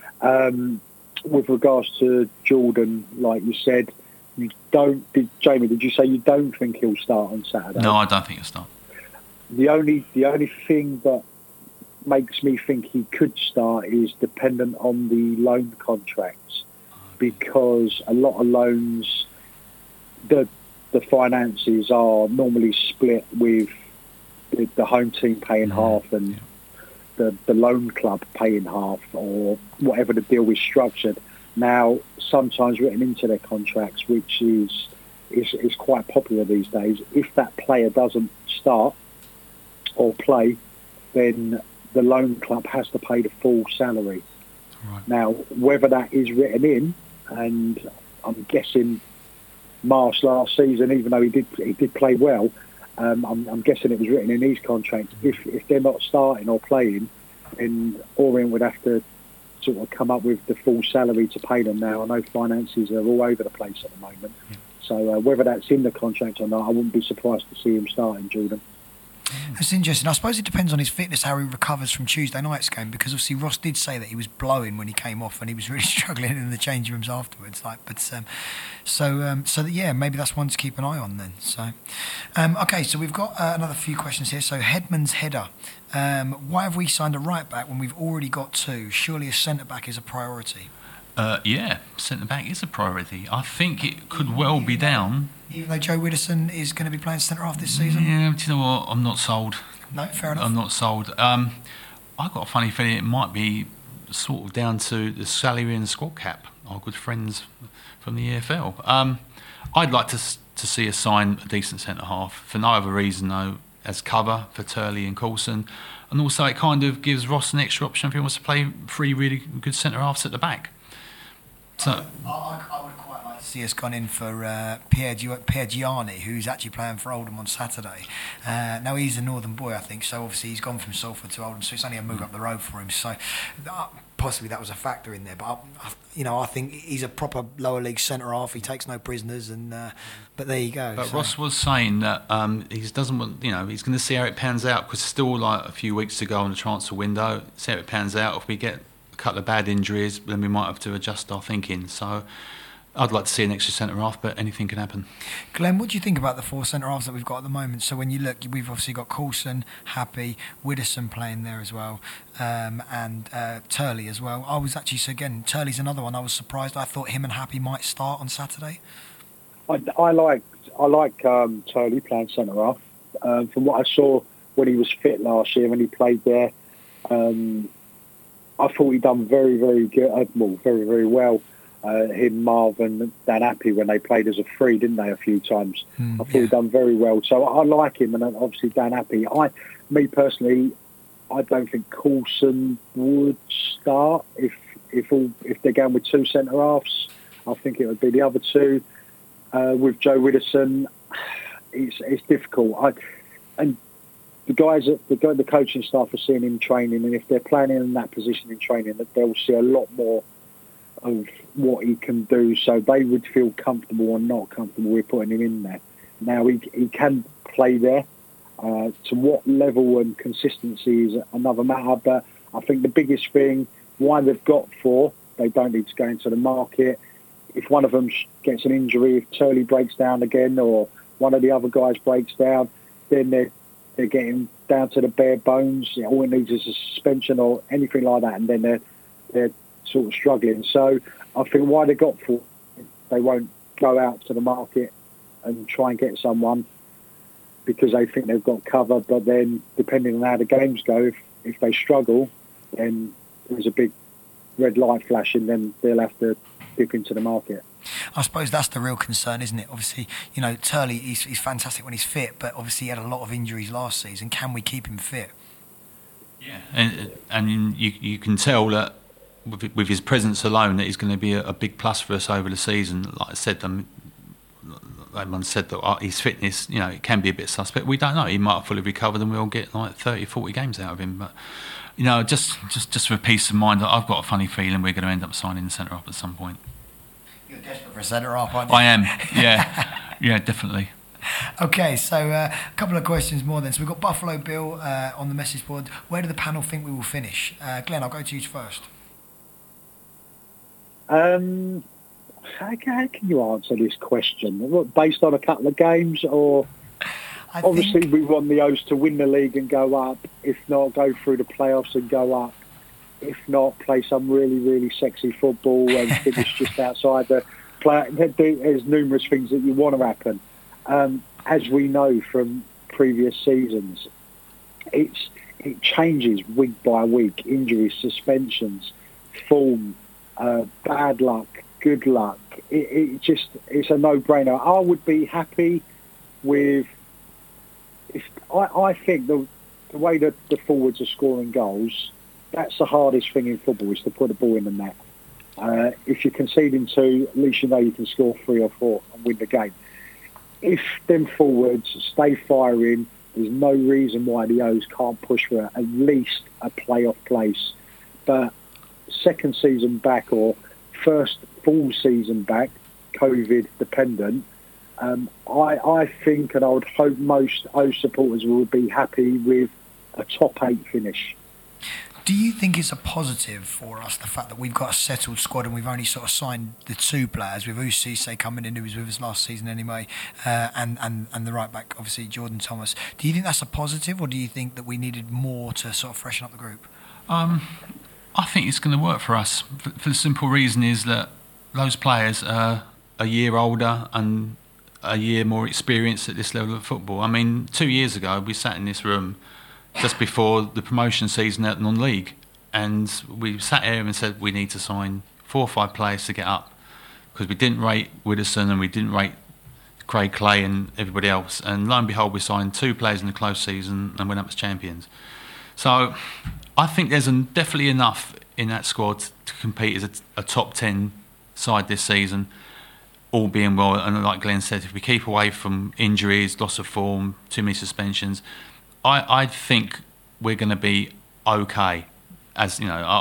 With regards to Jordan, like you said, Jamie, did you say you don't think he'll start on Saturday? No, I don't think he'll start. The only thing that makes me think he could start is dependent on the loan contracts, because a lot of loans, the finances are normally split with the home team paying half and the loan club paying half, or whatever the deal is structured. Now, sometimes written into their contracts, which is quite popular these days, if that player doesn't start or play, then the loan club has to pay the full salary. Right. Now, whether that is written in, and I'm guessing Marsh last season, even though he did play well, I'm guessing it was written in his contract. If they're not starting or playing, then Orient would have to sort of come up with the full salary to pay them. Now, I know finances are all over the place at the moment, so whether that's in the contract or not, I wouldn't be surprised to see him starting, Jordan. That's interesting. I suppose it depends on his fitness, how he recovers from Tuesday night's game, because obviously Ross did say that he was blowing when he came off and he was really struggling in the changing rooms afterwards. Yeah, maybe that's one to keep an eye on then. So, okay, so we've got another few questions here. So Headman's header. Why have we signed a right back when we've already got 2? Surely a centre back is a priority. Yeah, centre back is a priority. I think it could well be down. Even though Joe Widdowson is going to be playing centre half this season? Yeah, do you know what? I'm not sold. No, fair enough. I'm not sold. I've got a funny feeling it might be sort of down to the salary and squad cap, our good friends from the EFL. I'd like to see us sign a decent centre half, for no other reason though, as cover for Turley and Coulson. And also it kind of gives Ross an extra option if he wants to play 3 really good centre halves at the back. So I would quite like to see us gone in for Pierre Gianni, who's actually playing for Oldham on Saturday. Now he's a northern boy, I think, so obviously he's gone from Salford to Oldham, so it's only a move up the road for him. So possibly that was a factor in there, but I think he's a proper lower league centre half. He takes no prisoners, and but there you go. But Ross was saying that he doesn't want, he's going to see how it pans out, because still like a few weeks to go on the transfer window. See how it pans out. If we get a couple of bad injuries, then we might have to adjust our thinking. So I'd like to see an extra centre half, but anything can happen. Glenn, what do you think about the 4 centre halves that we've got at the moment? So when you look, we've obviously got Coulson, Happy, Widdowson playing there as well, and Turley as well. Turley's another one. I was surprised. I thought him and Happy might start on Saturday. I like Turley playing centre half. From what I saw when he was fit last year when he played there, I thought he'd done very, very good. Very, very well. Him, Marvin, Dan Appy, when they played as a free, didn't they, a few times? I thought he'd done very well. So I like him, and obviously Dan Appy. Me personally, I don't think Coulson would start if they're going with 2 centre halves. I think it would be the other 2. With Joe Widdowson, it's difficult. And the guys, the coaching staff are seeing him training, and if they're planning in that position in training, that they'll see a lot more of what he can do, so they would feel comfortable or not comfortable with putting him in there. Now he can play there. To what level and consistency is another matter. But I think the biggest thing, why they've got 4, they don't need to go into the market. If one of them gets an injury, if Turley breaks down again, or one of the other guys breaks down, then they're getting down to the bare bones. All it needs is a suspension or anything like that, and then they're sort of struggling. So I think why they got 4, they won't go out to the market and try and get someone because they think they've got cover. But then, depending on how the games go, if they struggle, then there's a big red light flashing, then they'll have to dip into the market. I suppose that's the real concern, isn't it? Obviously, Turley, he's fantastic when he's fit, but obviously he had a lot of injuries last season. Can we keep him fit? Yeah, and you can tell that with his presence alone that he's going to be a big plus for us over the season. Like I said, everyone said that his fitness, it can be a bit suspect. We don't know. He might have fully recovered and we'll get like 30, 40 games out of him. But, just for peace of mind, I've got a funny feeling we're going to end up signing the centre-half at some point. You're desperate for a centre-half, aren't you? I am, yeah. Yeah, definitely. Okay, so a couple of questions more then. So we've got Buffalo Bill on the message board. Where do the panel think we will finish? Glenn, I'll go to you first. How can you answer this question? Based on a couple of games, or obviously we want the O's to win the league and go up. If not, go through the playoffs and go up. If not, play some really, really sexy football and finish just outside the play. There's numerous things that you want to happen. As we know from previous seasons, it changes week by week. Injuries, suspensions, form, bad luck, good luck. It's a no-brainer. I would be happy with. I think the way that the forwards are scoring goals, that's the hardest thing in football, is to put the ball in the net. If you're conceding 2, at least you know you can score 3 or 4 and win the game. If them forwards stay firing, there's no reason why the O's can't push for at least a playoff place. But second season back, or first full season back, COVID dependent, I think, and I would hope most O's supporters will be happy with a top 8 finish. Do you think it's a positive for us, the fact that we've got a settled squad and we've only sort of signed the 2 players, with Usise coming in, who was with us last season anyway, and the right back, obviously, Jordan Thomas. Do you think that's a positive, or do you think that we needed more to sort of freshen up the group? I think it's going to work for us. For the simple reason is that those players are a year older and a year more experienced at this level of football. I mean, 2 years ago, we sat in this room just before the promotion season at non-league, and we sat here and said we need to sign 4 or 5 players to get up, because we didn't rate Widdowson and we didn't rate Craig Clay and everybody else, and lo and behold we signed 2 players in the close season and went up as champions. So I think there's definitely enough in that squad to compete as a top 10 side this season, all being well. And like Glenn said, if we keep away from injuries, loss of form, too many suspensions, I think we're going to be okay, as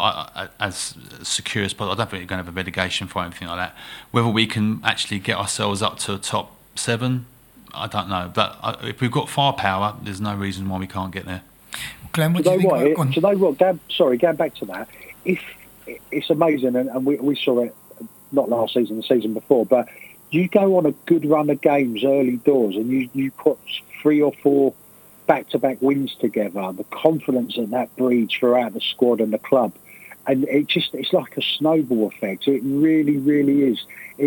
as secure as possible. I don't think we're going to have a relegation for anything like that. Whether we can actually get ourselves up to a top 7, I don't know. But if we've got firepower, there's no reason why we can't get there. Glenn, what do you think? Do you know what? Going back to that, if it's amazing, and we saw it not last season, the season before, but you go on a good run of games early doors, and you put 3 or 4 back-to-back wins together, the confidence that breeds throughout the squad and the club, and it's like a snowball effect. It really, really is.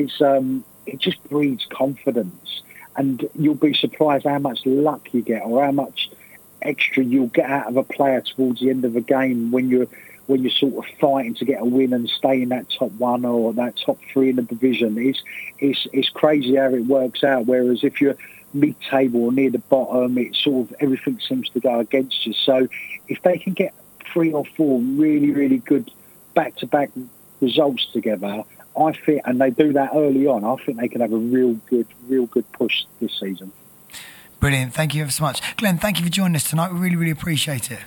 It just breeds confidence, and you'll be surprised how much luck you get, or how much extra you'll get out of a player towards the end of a game when you're sort of fighting to get a win and stay in that top 1 or that top 3 in the division. It's crazy how it works out. Whereas if you're mid-table or near the bottom, it sort of everything seems to go against you. So if they can get 3 or 4 really, really good back-to-back results together, I think, and they do that early on, I think they can have a real good push this season. Brilliant. Thank you ever so much. Glenn, thank you for joining us tonight. We really, really appreciate it.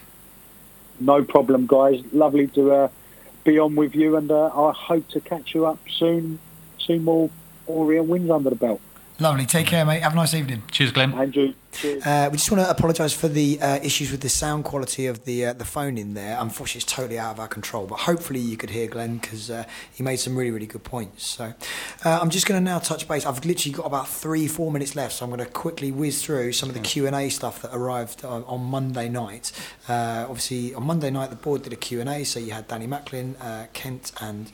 No problem, guys. Lovely to be on with you, and I hope to catch you up soon. 2 more real wins under the belt. Lovely. Take care, mate. Have a nice evening. Cheers, Glenn. Andrew, cheers. We just want to apologise for the issues with the sound quality of the phone in there. Unfortunately, it's totally out of our control, but hopefully you could hear Glenn because he made some really, really good points. So I'm just going to now touch base. I've literally got about 3-4 minutes left, so I'm going to quickly whiz through some of the Q&A stuff that arrived on Monday night. Obviously, on Monday night, the board did a Q&A, so you had Danny Macklin, Kent and...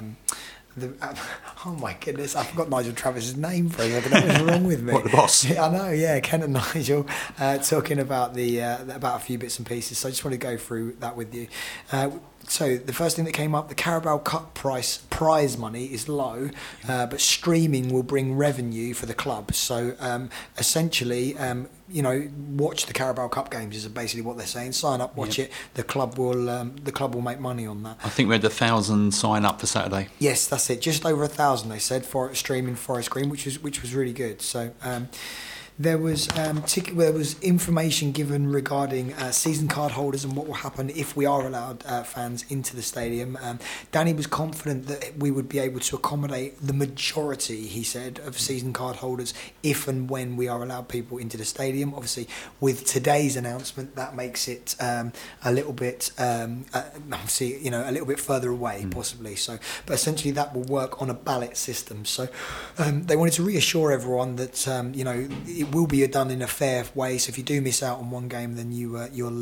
oh my goodness, I forgot Nigel Travis's name for a second. What's wrong with me? What, the boss? Yeah, I know, yeah, Ken and Nigel talking about about a few bits and pieces. So I just want to go through that with you. So the first thing that came up, the Carabao Cup prize money is low, but streaming will bring revenue for the club. So essentially, watch the Carabao Cup games is basically what they're saying. Sign up, watch it. The club will make money on that. I think we had 1,000 sign up for Saturday. Yes, that's it. Just over 1,000 they said for streaming Forest Green, which was really good. So. There was information given regarding season card holders and what will happen if we are allowed fans into the stadium. Danny was confident that we would be able to accommodate the majority, he said, of season card holders if and when we are allowed people into the stadium. Obviously, with today's announcement, that makes it a little bit, obviously, a little bit further away, possibly. So, but essentially, that will work on a ballot system. So, they wanted to reassure everyone that it will be done in a fair way. So if you do miss out on one game, then you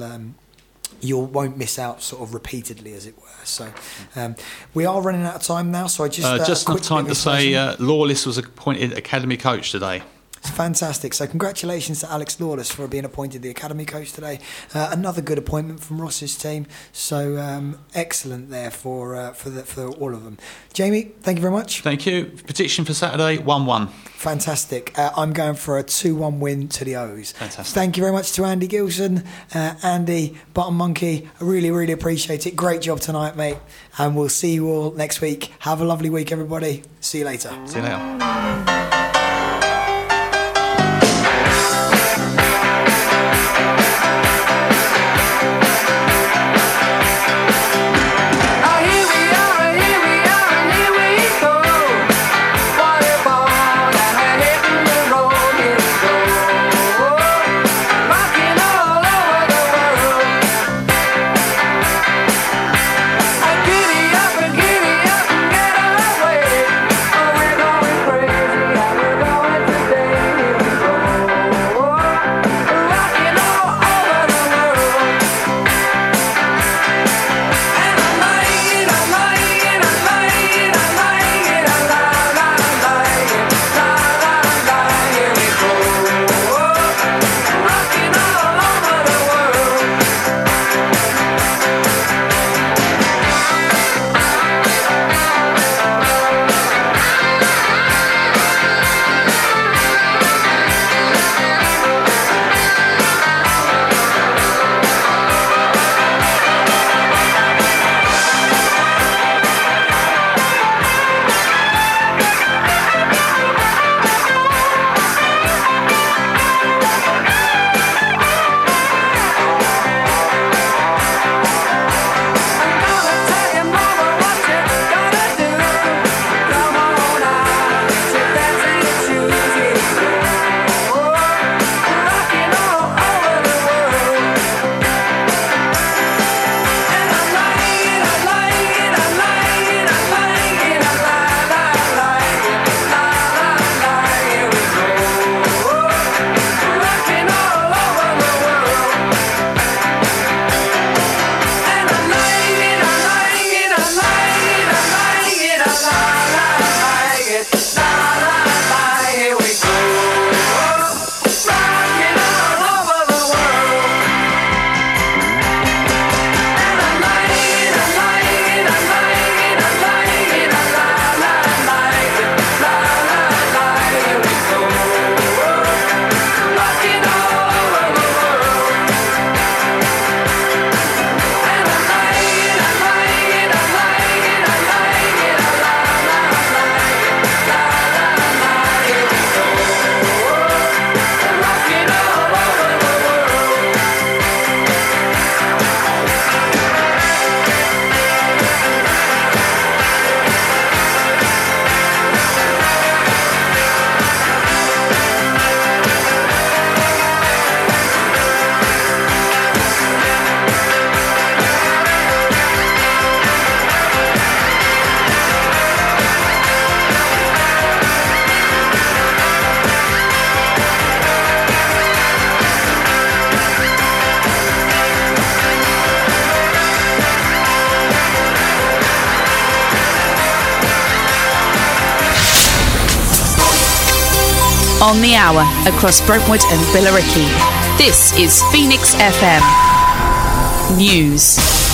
won't miss out sort of repeatedly, as it were. So we are running out of time now. So I just enough time to say Lawless was appointed academy coach today. It's fantastic. So congratulations to Alex Lawless for being appointed the academy coach today. Another good appointment from Ross's team. So excellent there for all of them. Jamie, thank you very much. Thank you. Prediction for Saturday, 1-1. Fantastic. I'm going for a 2-1 win to the O's. Fantastic. Thank you very much to Andy Gilson, Andy, Button Monkey. I really, really appreciate it. Great job tonight, mate. And we'll see you all next week. Have a lovely week, everybody. See you later. See you later. Giddy up and get away. Oh, we're going crazy. On the hour across Brentwood and Billericay. This is Phoenix FM News.